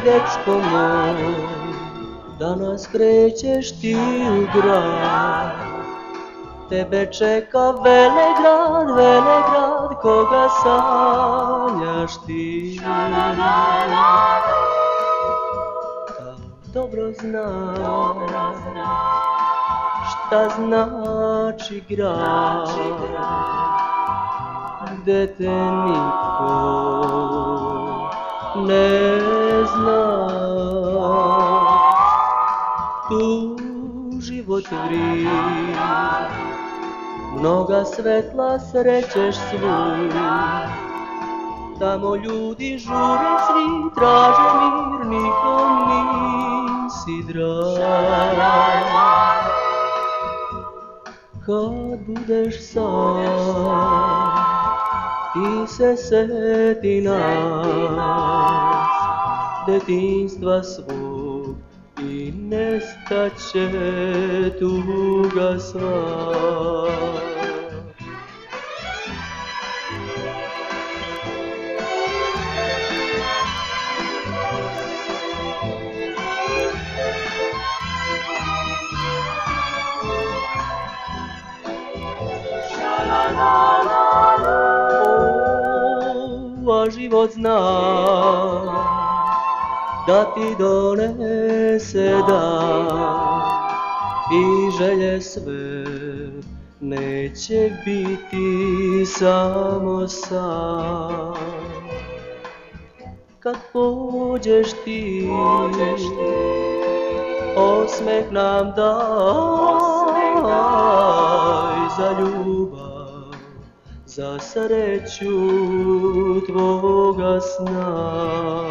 dečko moj, danas krećeš ti u grad. Tebe čeka velegrad, velegrad, koga sanjaš ti. Dobro znaš šta znači grad, gde te niko ne zna. Tu život vri, mnoga svetla srećeš svud. Tamo ljudi žure svi, traže mir, nikom nisi drag. Kad budeš sam, ti se seti nas, detinjstva svog, i nestaće tuga sva. A život zna da ti donese dan i želje sve neće biti samo san. Kad pođeš ti, osmeh nam daj za ljubav, za sreću tvoga sna.